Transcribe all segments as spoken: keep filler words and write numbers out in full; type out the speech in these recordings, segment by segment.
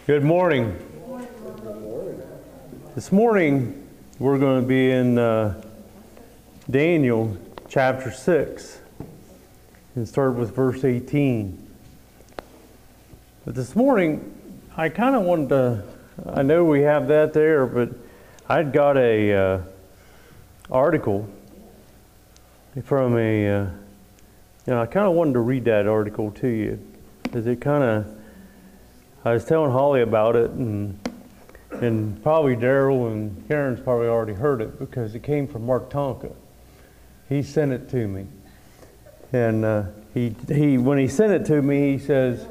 Good morning. This morning we're going to be in uh, Daniel chapter six and start with verse eighteen. But this morning I kind of wanted to, I know we have that there, but I'd got a uh, article from a, uh, you know, I kind of wanted to read that article to you because it kind of, I was telling Holly about it, and and probably Daryl and Karen's probably already heard it because it came from Mark Tonka. He sent it to me, and uh, he he when he sent it to me, he says,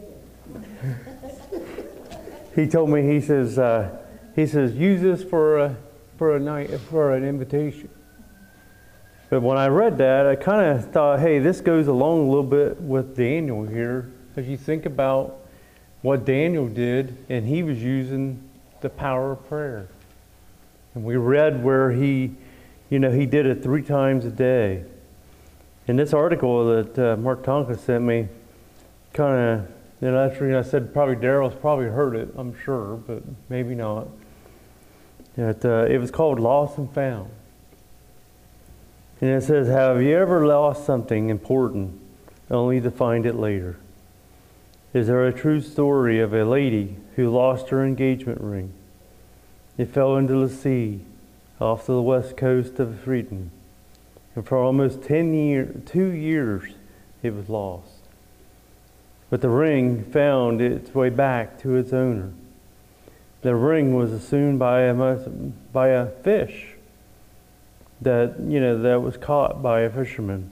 he told me he says uh, he says use this for a for a night for an invitation. But when I read that, I kind of thought, hey, this goes along a little bit with Daniel here, as you think about what Daniel did, and he was using the power of prayer. And we read where he, you know, he did it three times a day. In this article that uh, Mark Tonka sent me, kind of, you know, that's the reason I said probably Daryl's probably heard it, I'm sure, but maybe not. That uh, it was called Lost and Found. And it says, have you ever lost something important only to find it later? Is there a true story of a lady who lost her engagement ring? It fell into the sea off the west coast of Sweden. And for almost ten years, two years, it was lost. But the ring found its way back to its owner. The ring was assumed by a, by a fish that, you know, that was caught by a fisherman.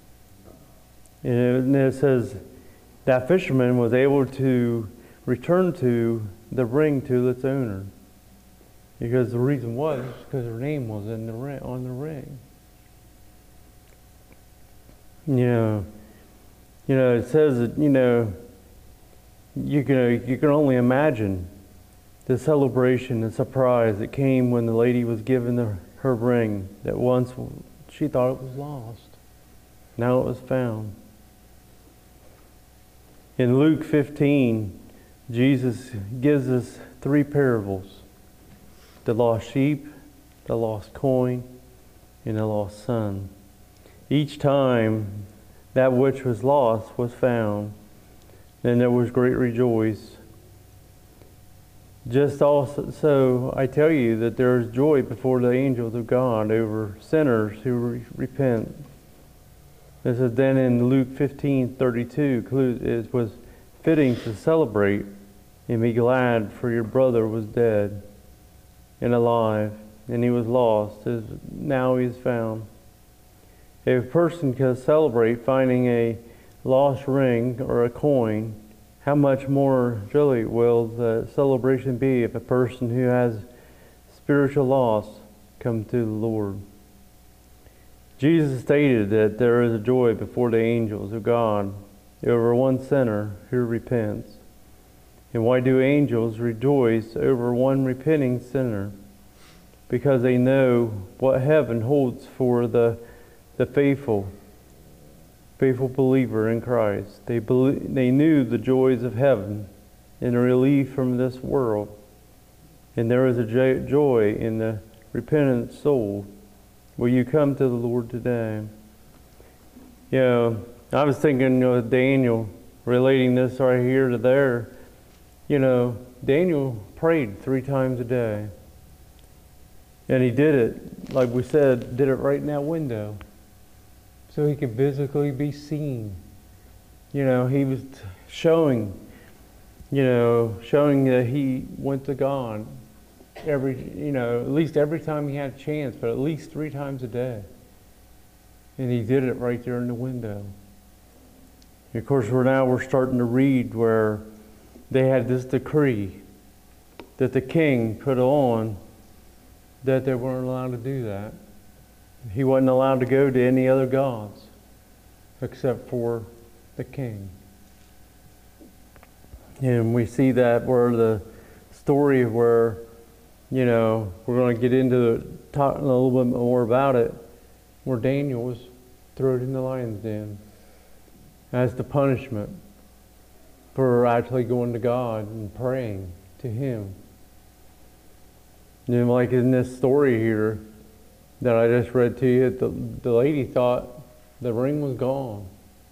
And it says, that fisherman was able to return to the ring to its owner, because the reason was because her name was in the ring, on the ring. You know, you know, it says that, you know, you can you can only imagine the celebration and surprise that came when the lady was given the, her ring that once she thought it was lost. Now it was found. In Luke fifteen, Jesus gives us three parables: the lost sheep, the lost coin, and the lost son. Each time that which was lost was found, then there was great rejoice. Just also, so I tell you that there is joy before the angels of God over sinners who re- repent. This is then in Luke fifteen thirty-two, it was fitting to celebrate and be glad, for your brother was dead and alive, and he was lost, as now he is found. If a person can celebrate finding a lost ring or a coin, how much more surely will the celebration be if a person who has spiritual loss come to the Lord. Jesus stated that there is a joy before the angels of God over one sinner who repents. And why do angels rejoice over one repenting sinner? Because they know what heaven holds for the, the faithful, faithful believer in Christ. They, believe, they knew the joys of heaven and the relief from this world. And there is a joy in the repentant soul. Will you come to the Lord today? You know, I was thinking of Daniel, relating this right here to there. You know, Daniel prayed three times a day. And he did it, like we said, did it right in that window, so he could physically be seen. You know, he was showing, you know, showing that he went to God every, you know, at least every time he had a chance, but at least three times a day. And he did it right there in the window. And of course, we're now we're starting to read where they had this decree that the king put on that they weren't allowed to do that. He wasn't allowed to go to any other gods except for the king. And we see that where the story where, you know, we're going to get into talking a little bit more about it, where Daniel was thrown in the lion's den as the punishment for actually going to God and praying to Him. You know, like in this story here that I just read to you, the, the lady thought the ring was gone.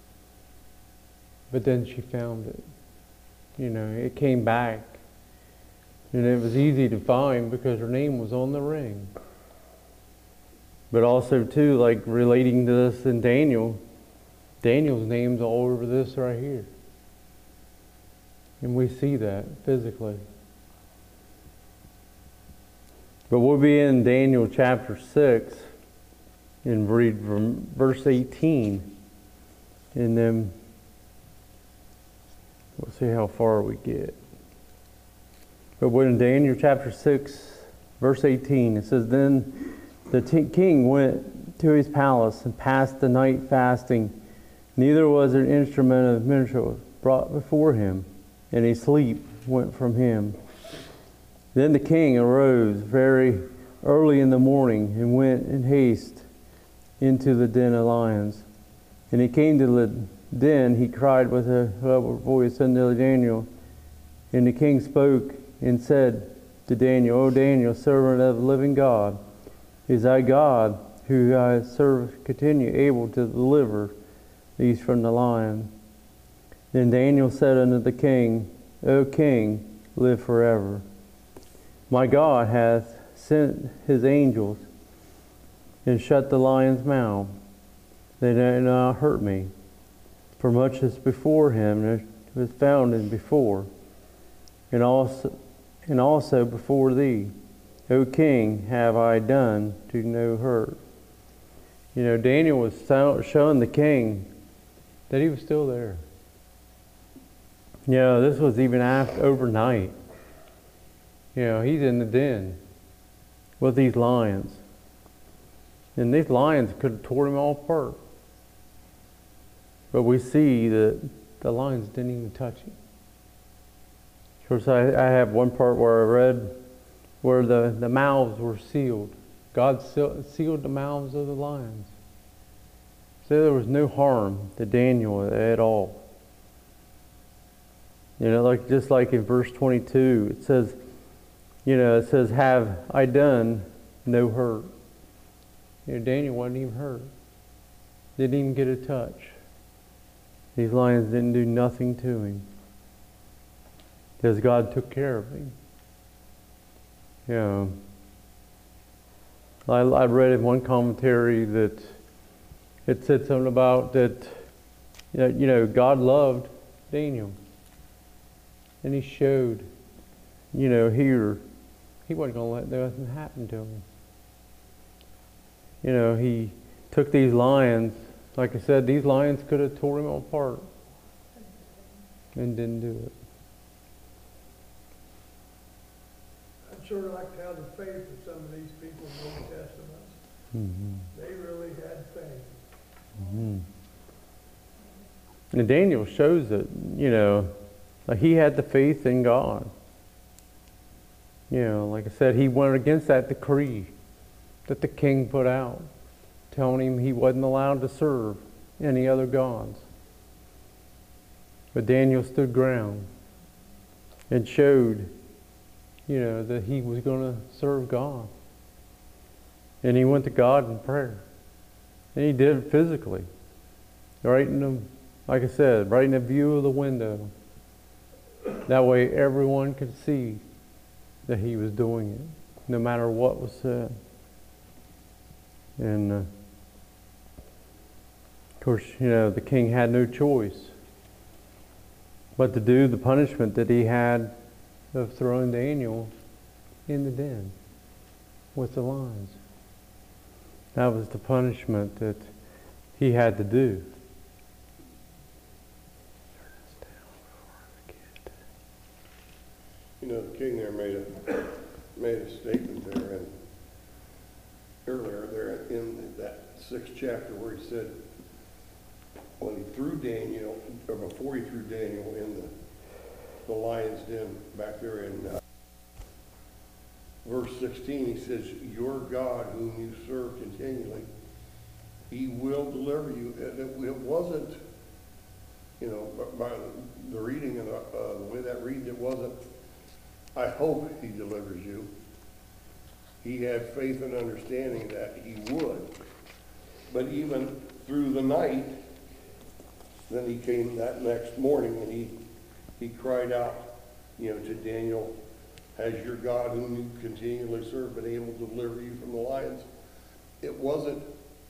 But then she found it. You know, it came back. And it was easy to find because her name was on the ring. But also, too, like relating to this in Daniel, Daniel's name's all over this right here. And we see that physically. But we'll be in Daniel chapter six and read from verse eighteen. And then we'll see how far we get. But when in Daniel chapter six, verse eighteen, it says, Then the t- king went to his palace and passed the night fasting. Neither was an instrument of minstrel brought before him, and a sleep went from him. Then the king arose very early in the morning and went in haste into the den of lions. And he came to the den, he cried with a loud voice unto Daniel. And the king spoke and said to Daniel, O Daniel, servant of the living God, is thy God, who I serve, continue able to deliver these from the lion? Then Daniel said unto the king, O king, live forever. My God hath sent his angels and shut the lion's mouth, they did not hurt me. For much is before him that was found in before, and also and also before thee, O king, have I done to no hurt. You know, Daniel was showing the king that he was still there. You know, this was even after overnight. You know, he's in the den with these lions. And these lions could have tore him all apart. But we see that the lions didn't even touch him. Of course, I, I have one part where I read where the, the mouths were sealed. God sealed the mouths of the lions. So there was no harm to Daniel at all. You know, like just like in verse twenty-two, it says, you know, it says, have I done no hurt? You know, Daniel wasn't even hurt. Didn't even get a touch. These lions didn't do nothing to him. Because God took care of him. You know, I, I read in one commentary that it said something about that, you know, God loved Daniel. And he showed, you know, here, he wasn't going to let nothing happen to him. You know, he took these lions, like I said, these lions could have tore him apart and didn't do it. I'd sort of like to have the faith of some of these people in the Old Testament. Mm-hmm. They really had faith. Mm-hmm. And Daniel shows it, you know, like he had the faith in God. You know, like I said, he went against that decree that the king put out, telling him he wasn't allowed to serve any other gods. But Daniel stood ground and showed, you know, that he was going to serve God. And he went to God in prayer. And he did it physically. Right in the, like I said, right in the view of the window. That way everyone could see that he was doing it, no matter what was said. And, uh, of course, you know, the king had no choice but to do the punishment that he had of throwing Daniel in the den with the lions. That was the punishment that he had to do. You know, the king there made a made a statement there, and earlier there in that sixth chapter where he said, when he threw Daniel, or before he threw Daniel in the the lion's den back there in uh, verse sixteen, he says, "Your God, whom you serve continually, He will deliver you." And it, it wasn't you know, by the reading and uh, uh, the way that reading, it wasn't, I hope he delivers you. He had faith and understanding that he would. But even through the night, then he came that next morning and he, he cried out, you know, to Daniel, has your God whom you continually serve been able to deliver you from the lions? It wasn't,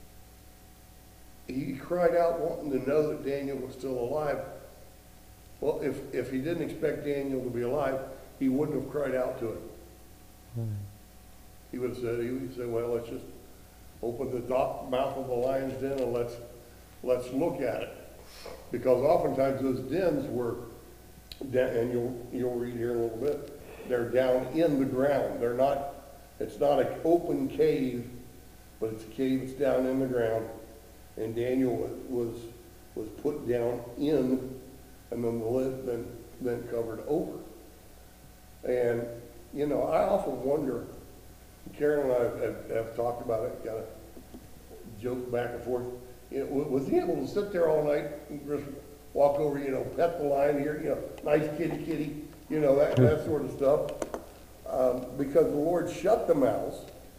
he cried out wanting to know that Daniel was still alive. Well, if, if he didn't expect Daniel to be alive, he wouldn't have cried out to him. Hmm. He would have said, he would say, well, let's just open the do- mouth of the lion's den and let's, let's look at it. Because oftentimes those dens were, da- and you'll, you'll read here in a little bit, they're down in the ground. They're not, it's not an open cave, but it's a cave that's down in the ground. And Daniel was, was put down in, and then the lid then, then covered over. And, you know, I often wonder, Karen and I have, have, have talked about it, kind of joke back and forth. You know, was he able to sit there all night and just walk over, you know, pet the lion here, you know, nice kitty, kitty, you know, that, that sort of stuff? Um, because the Lord shut the mouths.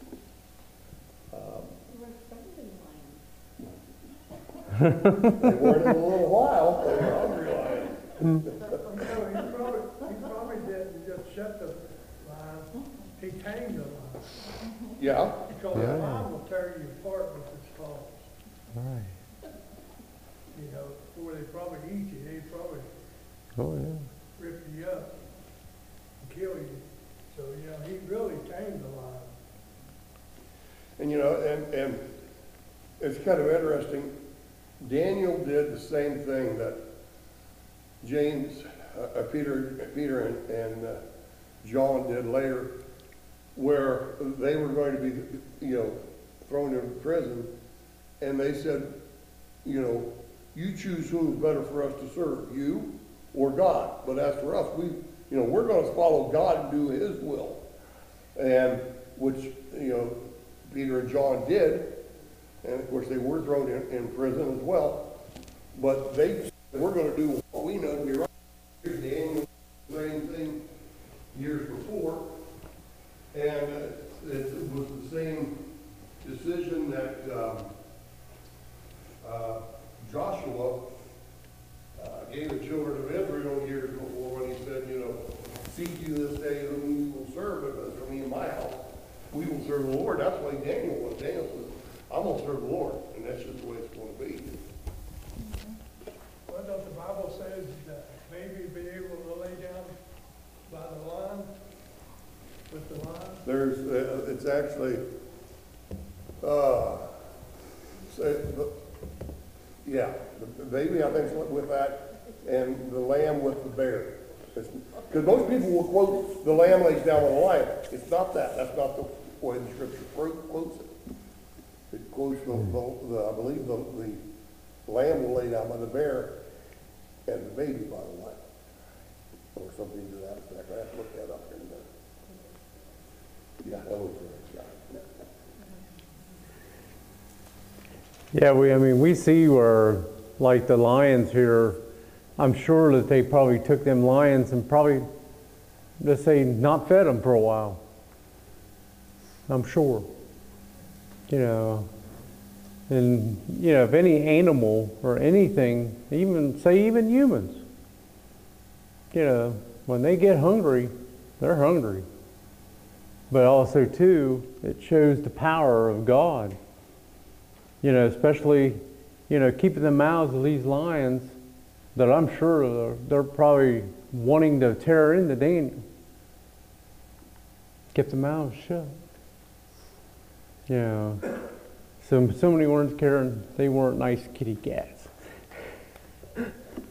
Um, they weren't in a little while, they were hungry lions. No, he probably, he probably didn't just shut the line, he tamed the line. Yeah, Because the line will tear you apart with its claws. Right. You know, before they probably eat you, they probably Oh, yeah. rip you up and kill you. So, you know, he really tamed the lion. and you know, and, and it's kind of interesting. Daniel did the same thing that James, uh, uh, Peter, Peter and, and uh, John did later, where they were going to be, you know, thrown into prison, and they said, you know, you choose whom is better for us to serve, you or God. But as for us, we, you know, we're going to follow God and do His will, and which, you know, Peter and John did, and of course they were thrown in, in prison as well. But they said, we're going to do what we know to be right. Here's Daniel, same thing years before, and uh, it, it was the same decision that um, uh, Joshua uh, gave the children of Israel years before when he said, you know, seek you this day whom you will serve, but as for me and my house, we will serve the Lord. That's why Daniel was. Daniel says, I'm going to serve the Lord, and that's just the way it's going to be. Well, don't the Bible says that maybe be able to lay down by the line, with the line? There's, uh, it's actually, uh, say, the, yeah, the baby, I think, with that, and the lamb with the bear. Because most people will quote the lamb lays down with the lion. It's not that. That's not the way the scripture quotes it. It quotes the, the, the I believe the, the lamb will lay down by the bear and the baby by the lion. Or something to that effect. I have to look that up here in a minute. Yeah, that was right. Yeah. Yeah, we, I mean, we see where, like the lions here, I'm sure that they probably took them lions and probably, let's say, not fed them for a while. I'm sure. You know, and, you know, if any animal or anything, even, say, even humans, you know, when they get hungry, they're hungry. But also, too, it shows the power of God. You know, especially, you know, keeping the mouths of these lions that I'm sure they're, they're probably wanting to tear into Daniel. Kept the mouths shut. You know, so, so many weren't caring, they weren't nice kitty cats. You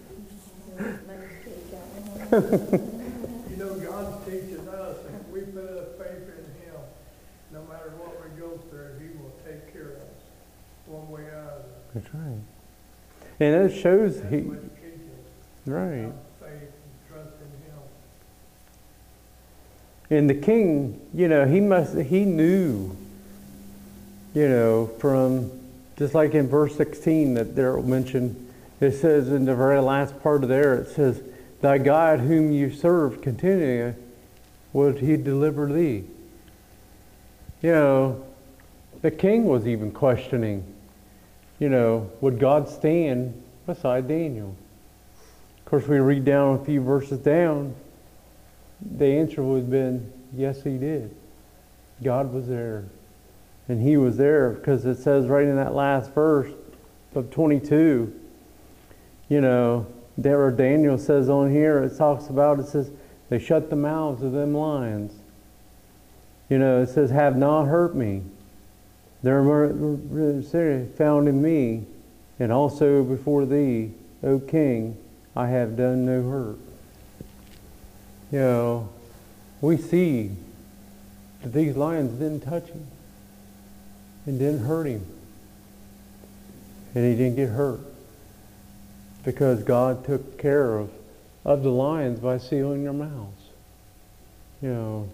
know, God's teaching us, if we put our faith in Him, no matter what we go through, He will take care of us, one way or another. That's right. And it shows That's he, what He teaches. right. Have faith and trust in Him. And the king, you know, he must, he knew, you know, from, just like in verse sixteen that Daryl mentioned, it says in the very last part of there, it says, thy God whom you serve continually, will he deliver thee? You know, the king was even questioning, you know, would God stand beside Daniel? Of course, we read down a few verses down, the answer would have been, yes, he did. God was there. And he was there because it says right in that last verse of twenty-two, you know, there Daniel says on here, it talks about, it says, they shut the mouths of them lions. You know, it says, have not hurt me. Their murder found in me, and also before thee, O king, I have done no hurt. You know, we see that these lions didn't touch him and didn't hurt him. And he didn't get hurt because God took care of, of the lions by sealing their mouths. You know,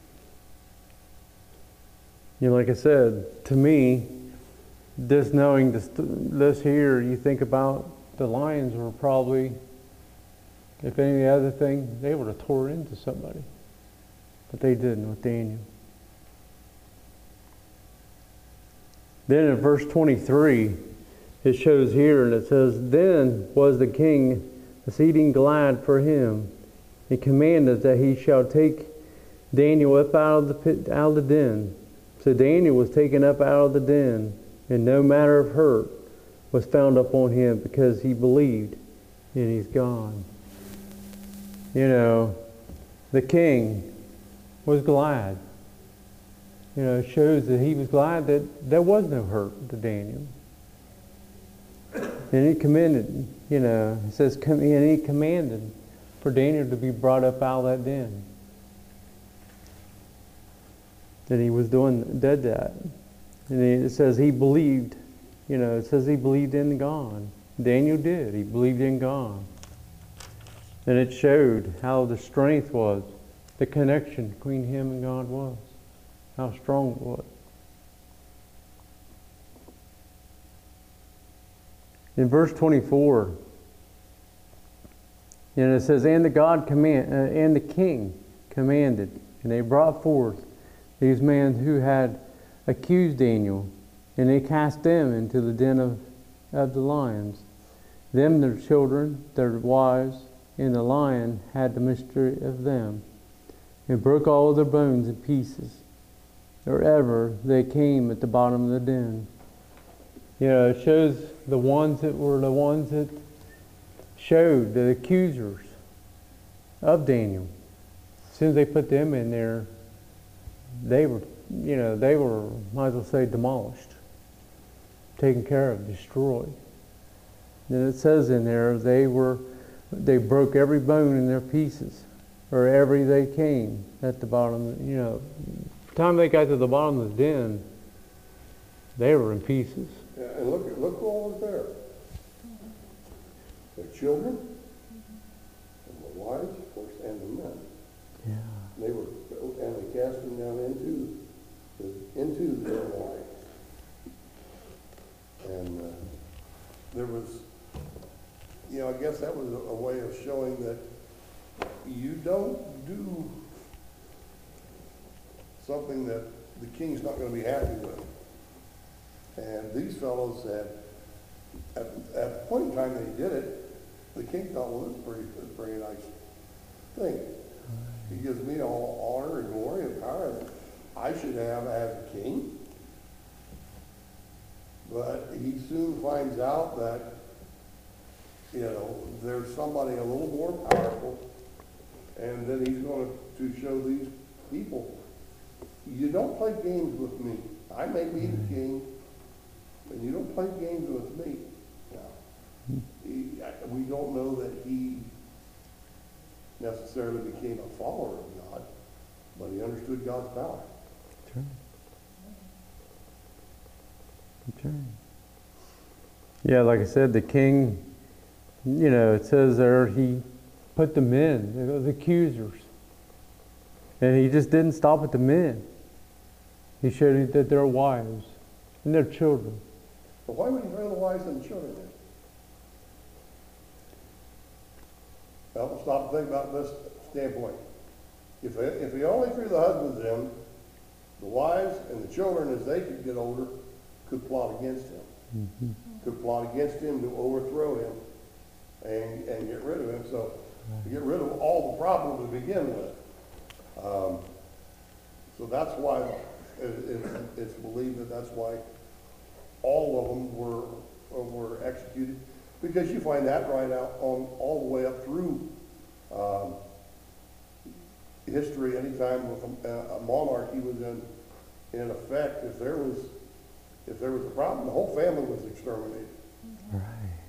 you know, like I said, to me, this knowing this, this here, you think about the lions were probably, if any other thing, they would have tore into somebody. But they didn't with Daniel. Then in verse twenty-three, it shows here, and it says, then was the king exceeding glad for him, and commanded that he shall take Daniel up out of the pit, out of the den. So Daniel was taken up out of the den, and no matter of hurt was found upon him, because he believed in his God. You know, the king was glad. You know, it shows that he was glad that there was no hurt to Daniel. And he commended, you know, it says, and he commanded for Daniel to be brought up out of that den. And he was doing, did that. And it says he believed, you know, it says he believed in God. Daniel did. He believed in God. And it showed how the strength was, the connection between him and God was, how strong it was. In verse twenty-four, and it says, and the God command, uh, and the king commanded, and they brought forth these men who had accused Daniel, and they cast them into the den of, of the lions. Them, their children, their wives, and the lion had the mystery of them, and broke all their bones in pieces, or ever they came at the bottom of the den. You know, it shows the ones that were the ones that showed the accusers of Daniel. As soon as they put them in there, they were, you know, they were, might as well say, demolished, taken care of, destroyed. And it says in there, they were, they broke every bone in their pieces, or every they came at the bottom. You know, the time they got to the bottom of the den, they were in pieces. Yeah, and look, look who all was there. Their children, and the wives, of course, and the men. Yeah. They were, and they cast them down into the, into their life. And uh, there was, you know, I guess that was a, a way of showing that you don't do something that the king's not going to be happy with. And these fellows had, at, at the point in time they did it, the king thought, well, this is pretty, this is a pretty nice thing. He gives me all honor and glory and power that I should have as a king. But he soon finds out that, you know, there's somebody a little more powerful, and then he's going to, to show these people, you don't play games with me. I may be the king, but you don't play games with me. Now, he, we don't know that he necessarily became a follower of God, but he understood God's power. That's right. That's right. Yeah, like I said, the king, you know, it says there he put the men, the accusers, and he just didn't stop at the men. He showed that their wives and their children. But why would he throw the wives and the children in? Well, stop and think about this standpoint. If, if he only threw the husbands in, the wives and the children, as they could get older, could plot against him. Mm-hmm. Could plot against him to overthrow him and, and get rid of him. So to get rid of all the problem to begin with. Um, so that's why it, it's, it's believed that that's why all of them were were executed, because you find that right out on all the way up through um, history. Anytime with a, a monarchy was in in effect, if there was if there was a problem, the whole family was exterminated. Right.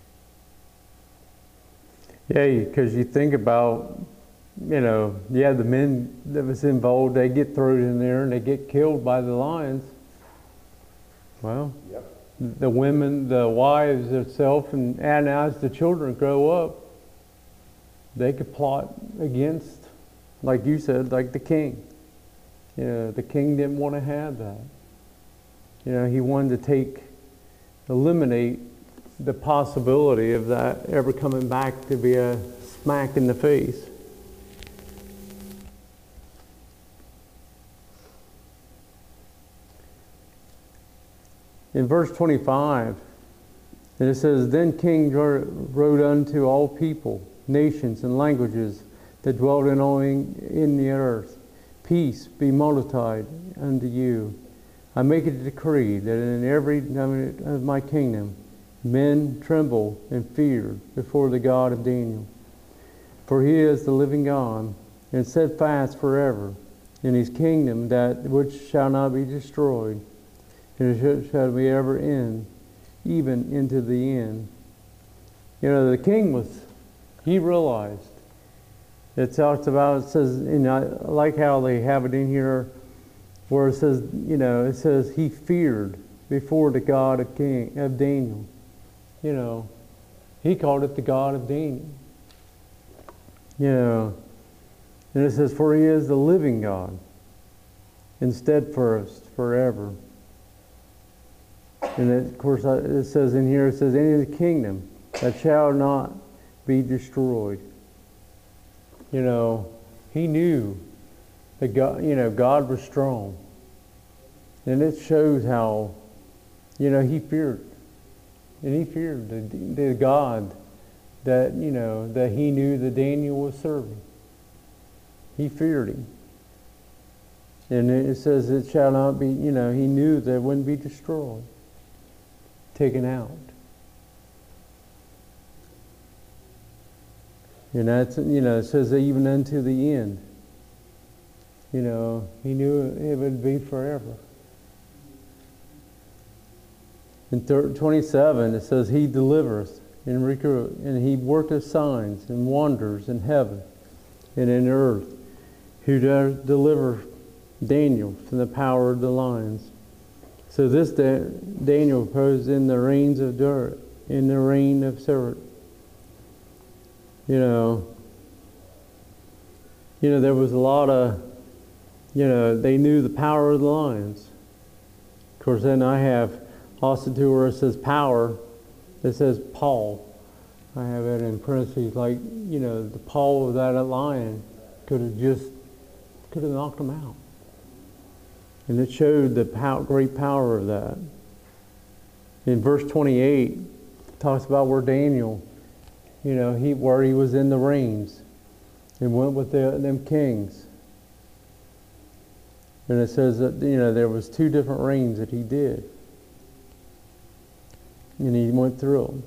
Yeah, because you think about, you know, yeah, the men that was involved, they get thrown in there and they get killed by the lions. Well, Yep. the women, the wives itself, and, and as the children grow up, they could plot against, like you said, like the king. You know, the king didn't want to have that. You know, he wanted to take, eliminate the possibility of that ever coming back to be a smack in the face. In verse twenty-five, and it says, Then King wrote unto all people, nations, and languages that dwelt in all in the earth, Peace be multiplied unto you. I make it a decree that in every of my kingdom men tremble and fear before the God of Daniel. For he is the living God, and steadfast forever in his kingdom, that which shall not be destroyed, and it shall be ever end, even into the end. You know, the king was, he realized. It talks about, it says, and I like how they have it in here, where it says, you know, it says he feared before the God of King of Daniel. You know, he called it the God of Daniel. You know, and it says, for he is the living God, and steadfast forever. And it, of course, it says in here, it says, any of the kingdom that shall not be destroyed. You know, he knew that God, you know, God was strong. And it shows how, you know, he feared. And he feared the, the God that, you know, that he knew that Daniel was serving. He feared him. And it says it shall not be, you know, he knew that it wouldn't be destroyed, taken out. And that's, you know, it says even unto the end. You know, he knew it would be forever. In twenty-seven, it says, he delivereth and recruit, and he worketh signs and wonders in heaven and in earth, who does deliver Daniel from the power of the lions. So this da- Daniel posed in the reigns of dirt, in the reign of Cyrus. You know, you know, there was a lot of, you know, they knew the power of the lions. Of course, then I have also to where it says power, it says Paul. I have it in parentheses, like, you know, the paw of that lion could have just, could have knocked him out. And it showed the pow- great power of that. In verse twenty-eight, it talks about where Daniel, you know, he where he was in the reigns and went with the, them kings. And it says that, you know, there was two different reigns that he did. And he went through them.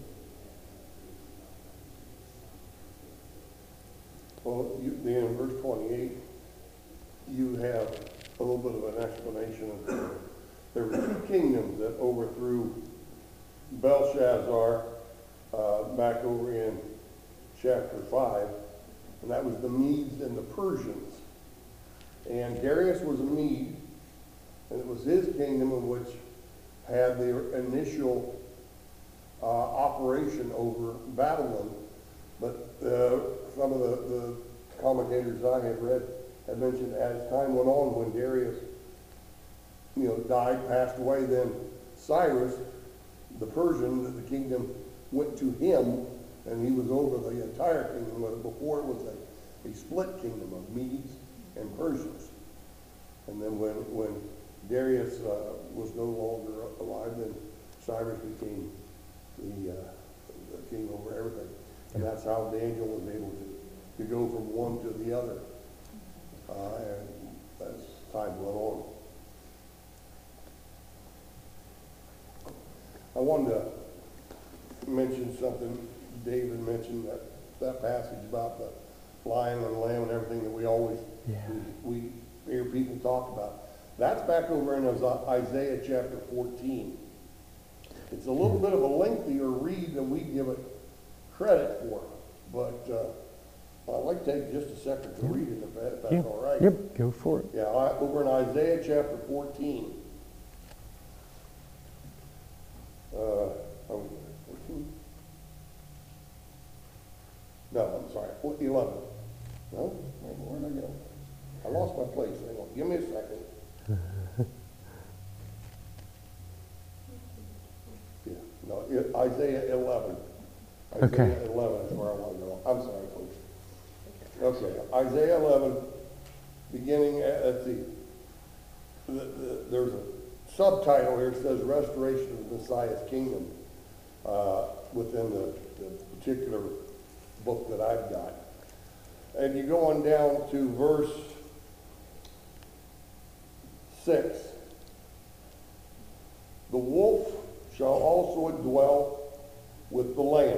Well, you, then in verse twenty-eight, you have a little bit of an explanation of there were two kingdoms that overthrew Belshazzar uh, back over in chapter five, and that was the Medes and the Persians. And Darius was a Mede, and it was his kingdom in which had the initial uh, operation over Babylon. But uh, some of the, the commentators I have read have mentioned as time went on, when Darius, you know, died, passed away, then Cyrus, the Persian, the kingdom went to him, And he was over the entire kingdom, but before it was a, a split kingdom of Medes and Persians. And then when, when Darius uh, was no longer alive, then Cyrus became the, uh, the king over everything. And that's how Daniel was able to, to go from one to the other. Uh, and as time went on. I wanted to mention something. David mentioned that, that passage about the lion and the lamb and everything that we always Yeah. we, we hear people talk about. That's back over in Isaiah chapter fourteen. It's a little bit of a lengthier read than we give it credit for, but uh, I'd like to take just a second to Yeah. read it if, that, if that's Yeah. all right. Yep, go for it. Yeah, I- over in Isaiah chapter fourteen. Uh, oh, fourteen? No, I'm sorry, Four- eleven. No, where did I go? I lost my place. Hang on, give me a second. Yeah, no, I- Isaiah eleven. Okay. Isaiah eleven is where I want to go. I'm sorry, folks. Okay, Isaiah eleven, beginning at, let's see, the, the, there's a subtitle here that says Restoration of the Messiah's Kingdom uh, within the, the particular book that I've got. And you go on down to verse six. The wolf shall also dwell with the lamb.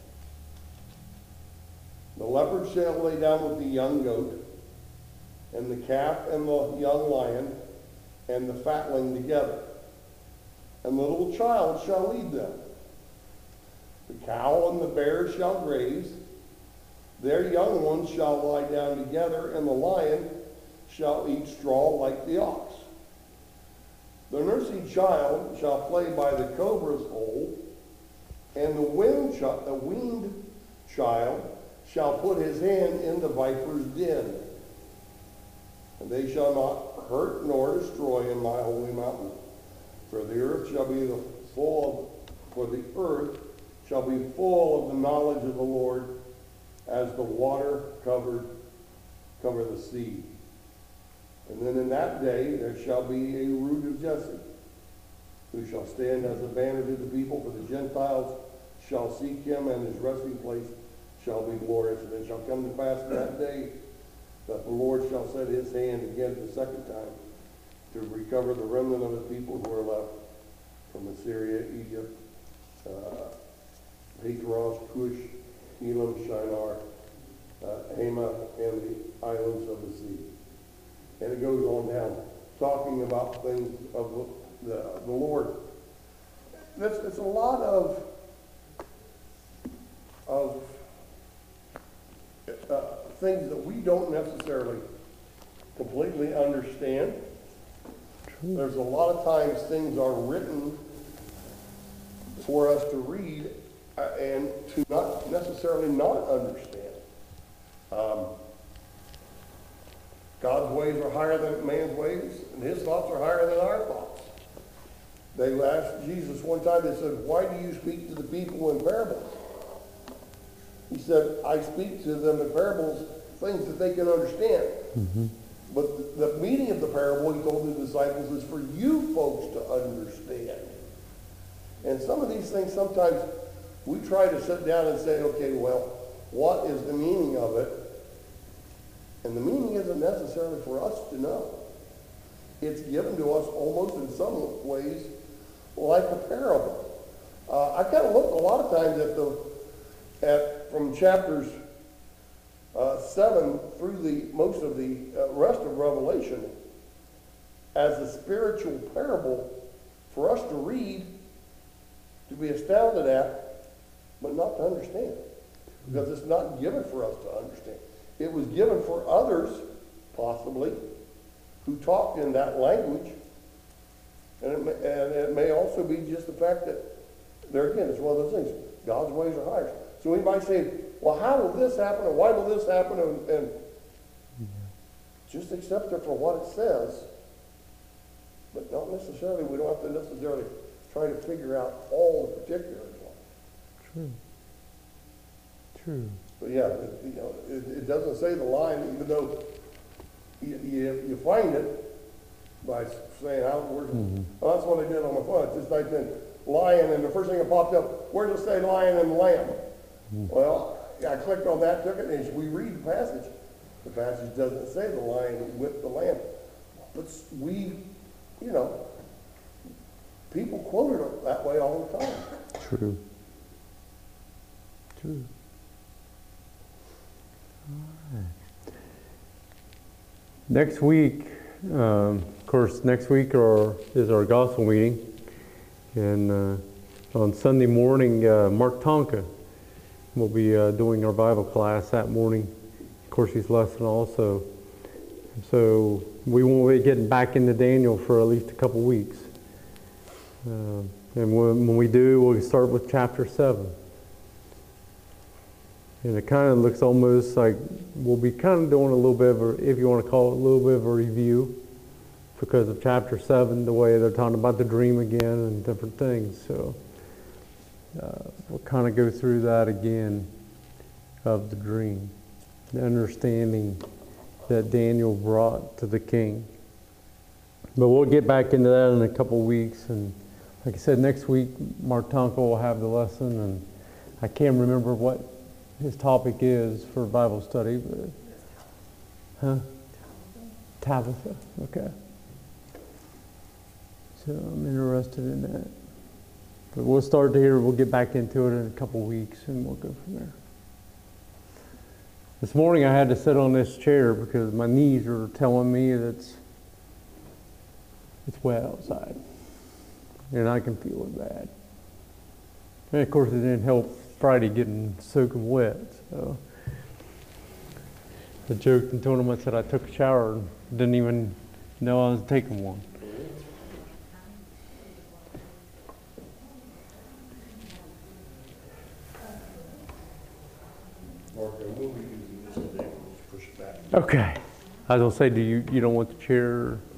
The leopard shall lay down with the young goat, and the calf and the young lion, and the fatling together. And the little child shall lead them. The cow and the bear shall graze. Their young ones shall lie down together, and the lion shall eat straw like the ox. The nursing child shall play by the cobra's hole, and the weaned, ch- the weaned child shall put his hand in the viper's den. And they shall not hurt nor destroy in my holy mountain. For the earth shall be the full of, for the earth shall be full of the knowledge of the Lord, as the water covered cover the sea. And then in that day there shall be a root of Jesse, who shall stand as a banner to the people, for the Gentiles shall seek him, and his resting place shall be glorious. And it shall come to pass in that day that the Lord shall set his hand again the second time to recover the remnant of his people who are left from Assyria, Egypt, uh, Hathros, Cush, Elam, Shinar, uh, Hamath, and the islands of the sea. And it goes on down, talking about things of the, the, the Lord. It's, it's a lot of, of uh, things that we don't necessarily completely understand. True. There's a lot of times things are written for us to read uh, and to not necessarily not understand. Um, God's ways are higher than man's ways, and his thoughts are higher than our thoughts. They asked Jesus one time, they said, why do you speak to the people in parables? He said, I speak to them in parables, things that they can understand. Mm-hmm. But the, the meaning of the parable, he told the disciples, is for you folks to understand. And some of these things, sometimes we try to sit down and say, okay, well, what is the meaning of it? And the meaning isn't necessarily for us to know. It's given to us almost in some ways like a parable. Uh, I kind of look a lot of times at the, at from chapters uh, seven through the most of the uh, rest of Revelation as a spiritual parable for us to read, to be astounded at, but not to understand. Because it's not given for us to understand. It was given for others, possibly, who talked in that language. And it may, and it may also be just the fact that, there again, it's one of those things. God's ways are higher. So we might say, well, how will this happen, and why will this happen, and, and yeah. just accept it for what it says, but not necessarily, we don't have to necessarily try to figure out all the particulars. True. true. But yeah, it, you know, it, it doesn't say the lion, even though you, you, you find it by saying how, where, Mhm. well, that's what I did on my phone. It just typed in lion, and the first thing that popped up, where does it say lion and lamb? Well, I clicked on that, took it, and as we read the passage, the passage doesn't say the lion with the lamb. But s- we, you know, people quote it that way all the time. True. True. All right. Next week, um, of course, next week are, is our gospel meeting. And uh, on Sunday morning, uh, Mark Tonka will be uh, doing our Bible class that morning. Of course, he's lesson also. So we won't be getting back into Daniel for at least a couple weeks. Uh, and when, when we do, we'll start with chapter seven. And it kind of looks almost like we'll be kind of doing a little bit of, a, if you want to call it, a little bit of a review because of chapter seven, the way they're talking about the dream again and different things. So uh, we'll kind of go through that again of the dream, the understanding that Daniel brought to the king. But we'll get back into that in a couple weeks. And like I said, next week, Mark Tonka will have the lesson. And I can't remember what his topic is for Bible study. But, huh? Tabitha. Okay. So I'm interested in that. But we'll start here. We'll get back into it in a couple weeks, and we'll go from there. This morning I had to sit on this chair because my knees are telling me that it's, it's wet outside. And I can feel it bad. And of course it didn't help Friday getting soaking wet. So I joked and told him, I said I took a shower and didn't even know I was taking one. Mark, I will be using this today, let's push it back. Okay. I was going to say, do you, you don't want the chair?